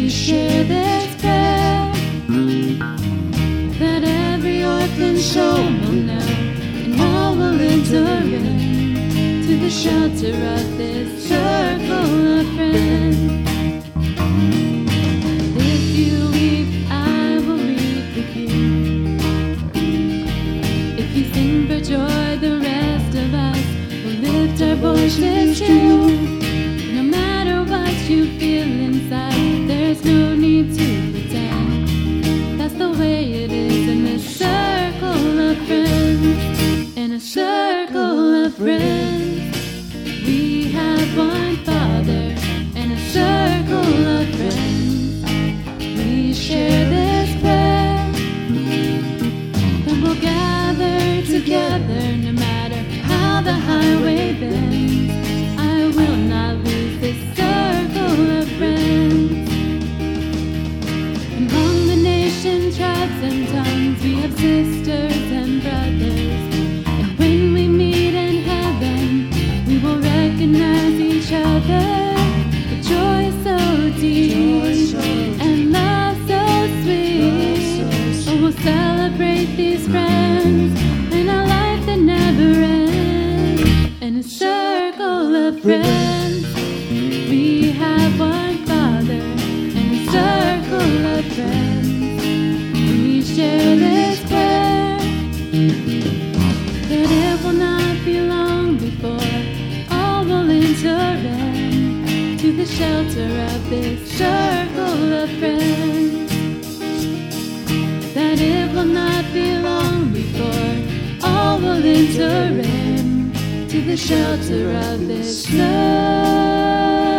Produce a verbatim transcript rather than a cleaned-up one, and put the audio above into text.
we share this prayer, that every orphan soul will know, and all will enter in to the shelter of this circle of friends. If you weep, I will weep with you. If you sing for joy, the rest of us will lift our voices too. No matter what you feel inside, there's no need to pretend. That's the way it is in this circle of friends. In a circle of friends, we have one Father. In a circle of friends, we share this prayer, and we'll gather together no matter how the highway bends. I will not lose this circle of friends. Among the nations, tribes, and tongues, we have sisters and brothers. And when we meet in heaven, we will recognize each other. The joy is so deep and love so sweet. Oh, we'll celebrate these friends in a life that never ends. In a circle of friends, we have one Father. In a circle of friends, we share this prayer, that it will not be long before all will enter in to the shelter of this circle of friends. That it will not be long before all will enter in to the shelter of this circle.